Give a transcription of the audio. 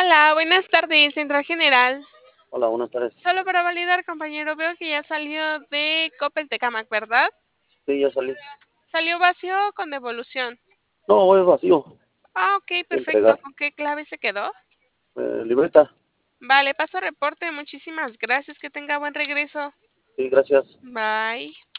Hola, buenas tardes, Central General. Hola, buenas tardes. Solo para validar, compañero, veo que ya salió de Coppel Tecámac, ¿verdad? Sí, ya salí. ¿Salió vacío o con devolución? No, voy vacío. Ah, ok, Voy a perfecto. entregar. ¿Con qué clave se quedó? Libreta. Vale, paso reporte. Muchísimas gracias. Que tenga buen regreso. Sí, gracias. Bye.